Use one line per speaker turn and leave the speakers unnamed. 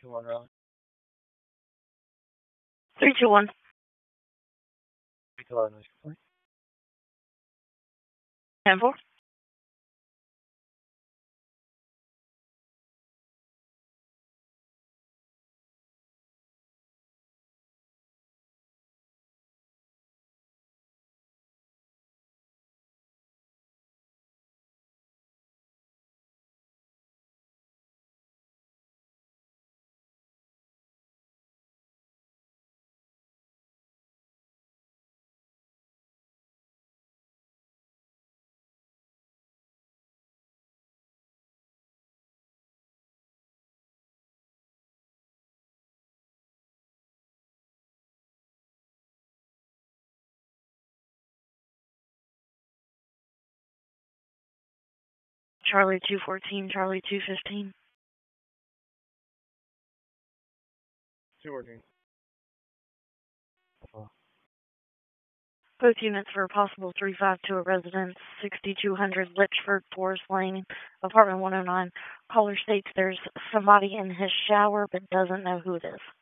321 Raleigh.
321.
321 noise complaint.
10-4. Charlie 214, Charlie 215.
214.
Both units for a possible 3-5 to a residence, 6200 Litchford, Forest Lane, apartment 109. Caller states there's somebody in his shower but doesn't know who it is.